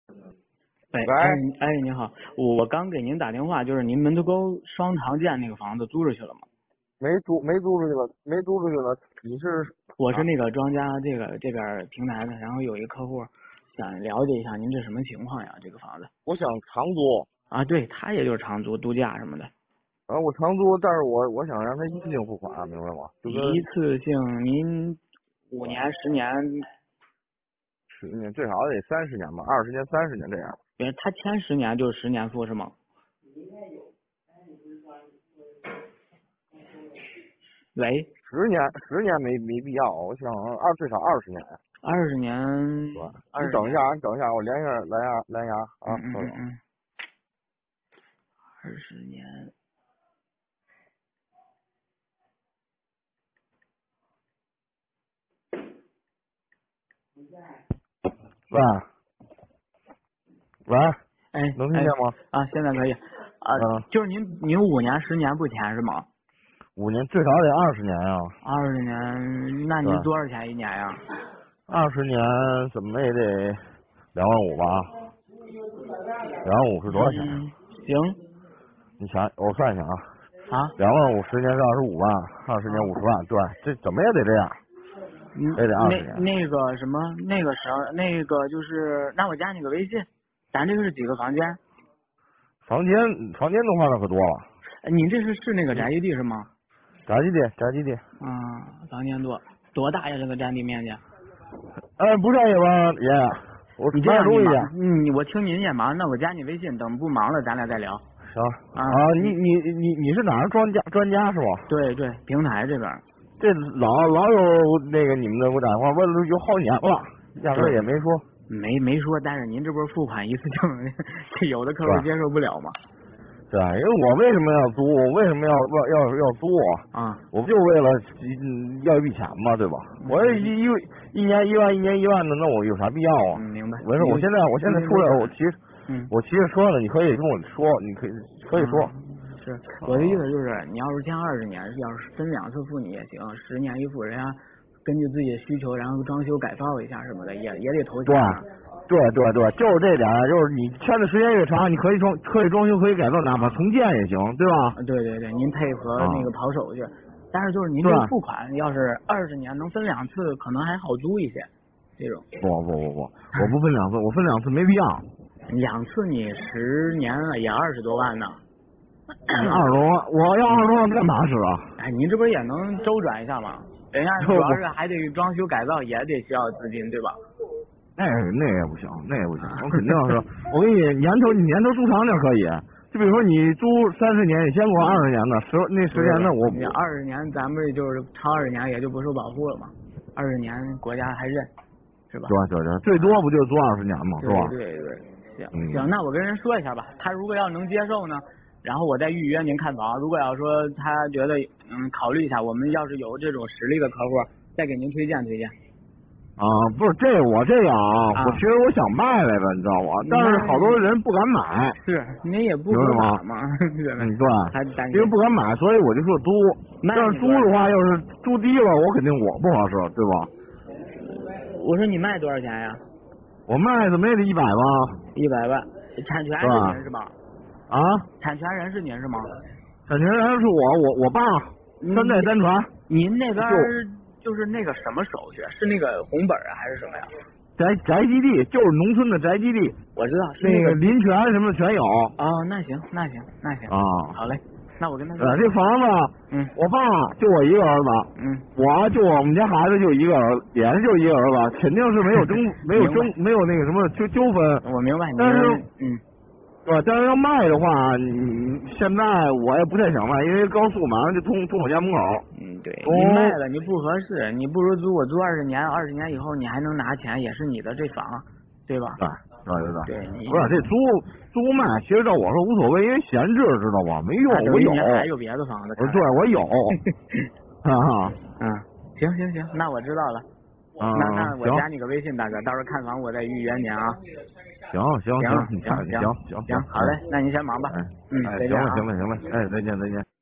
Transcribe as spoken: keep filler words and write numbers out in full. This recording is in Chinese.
喂， 喂， 哎哎，你好，我我刚给您打电话，就是您门头沟双塘建那个房子租出去了吗？ 没租没租出去了，没租出去了。你是啊？ 我是那个庄家这个这边平台的，然后有一个客户想了解一下您这什么情况呀？这个房子我想长租啊，对他也就是长租度假什么的， 啊，我长租，但是我我想让他一次性付款，明白吗？就跟一次性您五年十年， 十年最少得三十年吧，二十年、三十年这样。 别他签十年就是十年付是吗？喂， 十年十年没没必要，我想二最少二十年， 二十年， 是吧？ 二十年， 你等一下，你等一下，我连一下蓝牙蓝牙嗯啊，稍等。 嗯嗯嗯，二十年。 喂喂， 哎能听见吗？ 哎啊，现在可以啊， 嗯， 就是您您五年十年不签是吗？ 五年最少得二十年呀。 二十年，那对， 您多少钱一年呀？ 二十年怎么也得两万五吧？两万五是多少钱呀？ 嗯，行你想，我算一下啊， 啊， 两万五十年是二十五万，二十年五十万，对，这怎么也得这样， 嗯， 也得二十那年。 那个什么，那个时候那个就是，那我加你个微信，咱这个是几个房间？ 房间房间的话那可多了， 呃您这是是那个宅基地是吗？ 宅基地宅基地， 嗯，房间多多大呀？这个占地面积？ 哎，不上也吧，爷，我你这样你忙， 买点东西去。 嗯，我听您也忙，那我加你微信，等不忙了咱俩再聊。 行啊啊，你你你你是哪儿专家专家是吧？ 对对，平台这边。 这老老有那个你们的给我打电话问了有好几年了，压根儿也没说。 没没说，但是您这不是付款一次性，这有的客户接受不了嘛？ 对，因为我为什么要租？我为什么要要要要租啊？ 我不就为了嗯要一笔钱嘛，对吧？我这一一一年一万，一年一万的，那我有啥必要啊？ 嗯，明白。 没事，我现在我现在出来，我骑嗯， 我骑着车呢，你可以跟我说，你可以可以说。 嗯、是我的意思就是，你要是签二十年，要是分两次付你也行，十年一付，人家根据自己的需求，然后装修改造一下什么的，也也得投钱、啊。 对对对，就是这点，就是你签的时间越长，你可以装可以装修可以改造，哪怕重建也行，对吧？ 对对对，您配合那个跑手续，啊、但是就是您这个付款，要是二十年能分两次，可能还好租一些。这种不不不不，我不分两次，我分两次没必要。 两次你十年了也二十多万呢。 二十多万，我要二十多万干嘛使啊？ 哎，您这不是也能周转一下吗？人家主要是还得装修改造，也得需要资金，对吧？ 那那也不行，那也不行，我肯定是，我给你年头，你年头租长点可以。就比如说你租三十年，你先给我二十年的，十那十年的我。 你二十年，咱们就是超二十年也就不受保护了嘛。二十年国家还认，是吧？ 对对对，最多不就租二十年嘛，是吧？ 对对对，行、 嗯、 行，那我跟人说一下吧，他如果要能接受呢，然后我再预约您看房。如果要说他觉得嗯考虑一下，我们要是有这种实力的客户，再给您推荐推荐。 啊，不是这我这样啊， 啊我其实我想卖来着，你知道吗？但是好多人不敢买。 是，您也不合法嘛， 嗯，对， 还因为不敢买，所以我就说租。但是租的话，要是租低了，我肯定我不合适，对吧？ 我说你卖多少钱呀？ 我卖怎么也得一百吧。 一百万，产权是您是吗？ 啊？ 产权人是您是吗？ 产权人是我，我我爸，三代单传。 您那边就是那个什么手续？是那个红本啊，还是什么呀？ 宅宅基地，就是农村的宅基地。 我知道，是那个林权什么全有。 哦，那行，那行，那行。 啊， 好嘞，那我跟他说。 呃，这房子， 嗯， 我爸就我一个儿子， 嗯， 我就我们家孩子就一个儿子，也是就一个儿子，肯定是没有争，没有争，没有那个什么纠纠纷。 我明白， 但是， 嗯。 对，但是要卖的话，你现在我也不太想卖，因为高速马上就通通我家门口。 嗯，对，你卖了你不合适，你不如租我租二十年，二十年以后你还能拿钱，也是你的这房，对吧？ 对对对对。 对， 不是这租租卖，其实照我说无所谓，因为闲置知道吧？没用，我有。 还有别的房子。 对，我有。啊。 嗯，行行行，那我知道了。 啊， 那那我加你个微信，大哥，到时候看房我再预约您啊。 行行行行，你看行行行行，好嘞，那您先忙吧。 哎， 嗯， 哎， 再见啊。 行了行了行了，哎，再见再见。